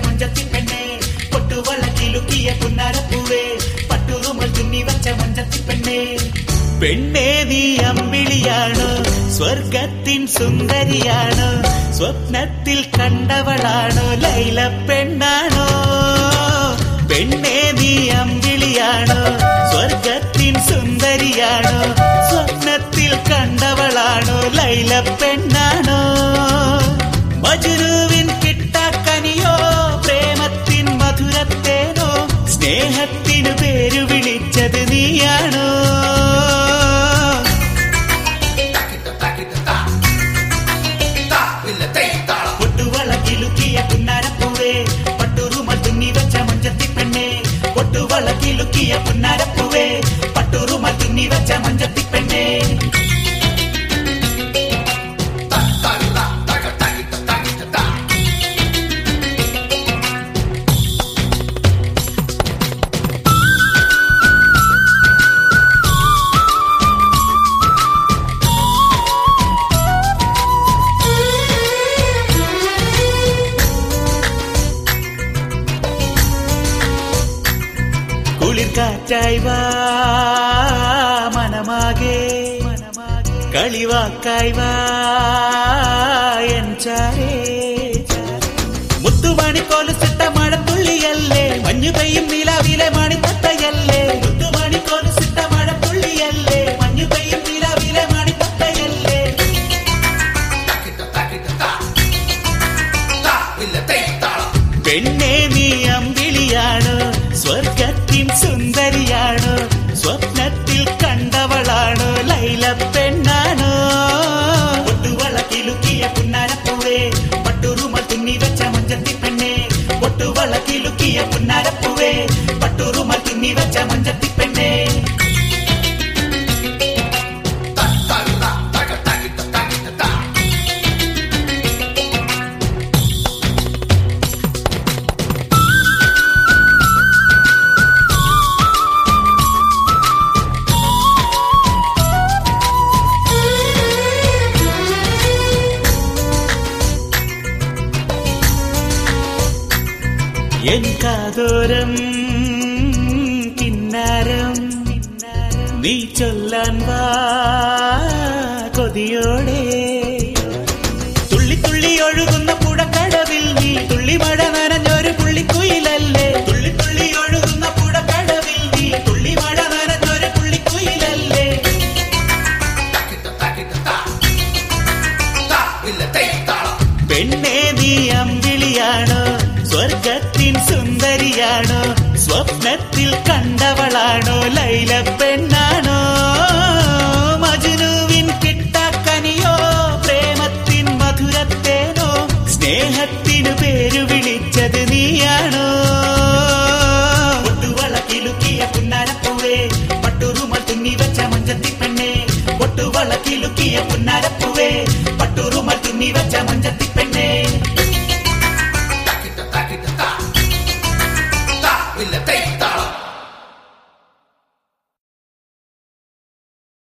മഞ്ചത്തി പെണ്ണെ പൊട്ടുവള കിലുക്കിയ പുന്നാരപ്പൂവേ പട്ടുറുമൽ തുന്നി വച്ച മഞ്ചത്തി പെണ്ണെ പെണ്ണേ നീ അമ്പിളിയാണോ സ്വർഗത്തിൻ സുന്ദരിയാണോ സ്വപ്നത്തിൽ കണ്ടവളാണോ ലൈല പെണ്ണാണോ പെണ്ണേ നീ അമ്പിളിയാണോ സ്വർഗത്തിൻ സുന്ദരിയാണോ സ്വപ്നത്തിൽ കണ്ടവളാണോ ലൈല പെണ്ണാണോ മജ്നുവിൻ കിട്ടാക്കനിയോ പ്രേമത്തിൻ മധുരത്തേനോ സ്നേഹത്തിനു പേരു വിളിച്ചത് നീയാണോ പൊട്ടുവള കിലുക്കിയ പുന്നാരപ്പൂവേ പട്ടുറുമൽ തുന്നി വെച്ച മഞ്ചത്തി പെണ്ണെ പൊട്ടുവള കിലുക്കിയ പുന്നാരപ്പൂവേ പട്ടുറുമൽ തുന്നി വെച്ച മഞ്ചത്തി പെണ്ണെ കുളിർക്കാറ്റായി വാ മനമാകെ കളിവാക്കായി വാ എൻ ചാരേ മുത്തുമണി കോലുസിട്ട മഴത്തുള്ളിയല്ലേ മഞ്ഞു പെയ്യും നിലാവിലെ മണിത്തട്ടയല്ലേ മുത്തുമണി കോലുസിട്ട മഴത്തുള്ളിയല്ലേ മഞ്ഞു പെയ്യും നിലാവിലെ മണിത്തട്ടയല്ലേ പെണ്ണേ നീ അമ്പിളിയാണോ സ്വർഗത്തിൻ സുന്ദരിയാണോ സ്വപ്നത്തിൽ കണ്ടവളാണോ ലൈല പെണ്ണാണോ പൊട്ടുവള കിലുക്കിയ പുന്നാരപ്പൂവേ പട്ടുറുമൽ തുന്നി വെച്ച മഞ്ചത്തി പെണ്ണെ പൊട്ടുവള കിലുക്കിയ പുന്നാരപ്പൂവേ പട്ടുറുമൽ തുന്നി വെച്ച മഞ്ചത്തി പെണ്ണെ എൻ കാതോരം കിന്നാരം നീ ചൊല്ലാൻ വാ കൊതിയോടെ തുള്ളി തുള്ളി ഒഴുകുന്ന പുഴക്കടവിൽ നീ തുള്ളി മഴ നനഞ്ഞൊരു പുള്ളിക്കുയിലല്ലേ തുള്ളി തുള്ളി ഒഴുകുന്ന പുഴക്കടവിൽ നീ തുള്ളി മഴ നനഞ്ഞൊരു പുള്ളിക്കുയിലല്ലേ പെണ്ണേ നീ അമ്പിളിയാണോ സ്വർഗത്തിൻ സുന്ദരിയാണോ സ്വപ്നത്തിൽ കണ്ടവളാണോ ലൈല പെണ്ണാണോ മജ്നുവിൻ കിട്ടാക്കനിയോ പ്രേമത്തിൻ മധുരത്തേനോ സ്നേഹത്തിനു പേരു വിളിച്ചത് നീയാണോ പൊട്ടുവള കിലുക്കിയ പുന്നാരപ്പൂവേ പട്ടുറുമൽ തുന്നി വെച്ച മഞ്ചത്തി പെണ്ണെ പൊട്ടുവള കിലുക്കിയ പുന്നാരപ്പൂവേ പട്ടുറുമൽ